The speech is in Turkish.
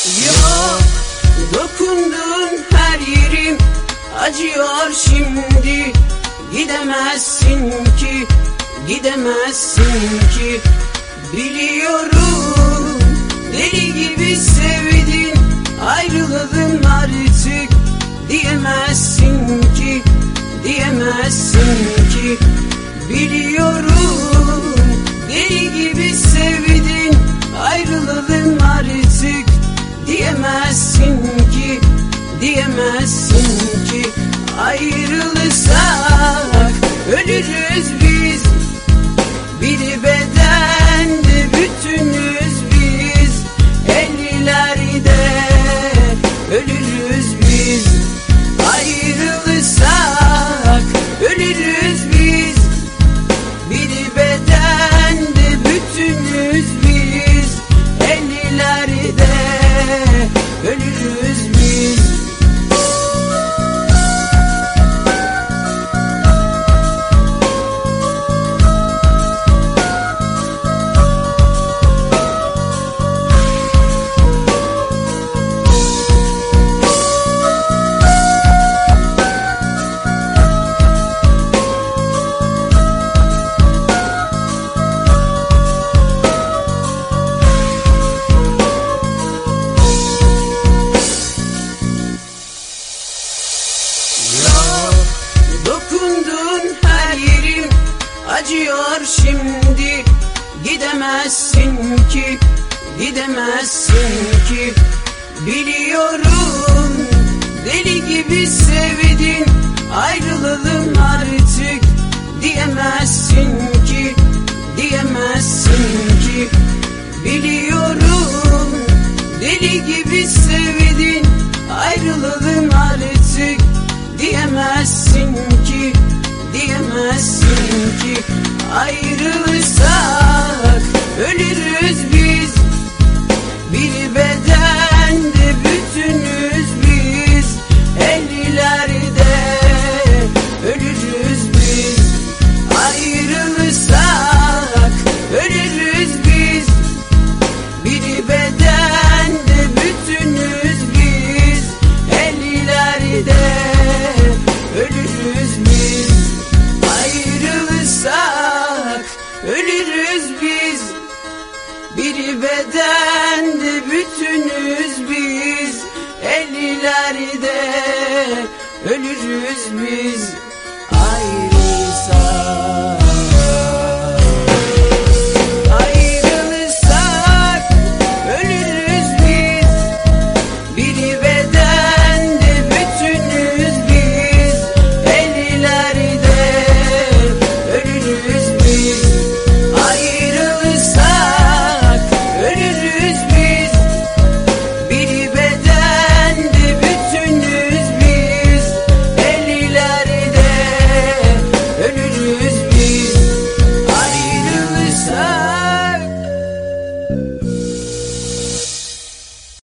Yok, dokundun her yerim acıyor şimdi. Gidemezsin ki, gidemezsin ki. Biliyorum deli gibi sevdin, ayrılalım artık diyemezsin ki, diyemezsin ki. Biliyorum deli gibi sevdin, ayrılalım artık diyemezsin ki, diyemezsin ki. Ayrılırsak ölürüz biz, bir bedende bütünüz biz. Ellilerde ölürüz biz. Ayrılırsak ölürüz biz, bir bedende bütünüz biz. Ellilerde ölürüz biz. Dokundun her yerim acıyor şimdi. Gidemezsin ki, gidemezsin ki. Biliyorum deli gibi sevdin, ayrılalım artık diyemezsin ki, diyemezsin ki. Biliyorum deli gibi sevdin, ayrılalım artık diyemezsin ki, diyemezsin ki. Ayrılırsak ölürüz biz, bir bedende bütünüz biz. Ellilerde ölürüz biz. Ayrılırsak ölürüz biz, bir bedende bütünüz biz. Ellilerde ölürüz biz. Ayrılırsak ölürüz biz, bir bedende bütünüz biz. Ellilerde ölürüz biz. Ayrılırsak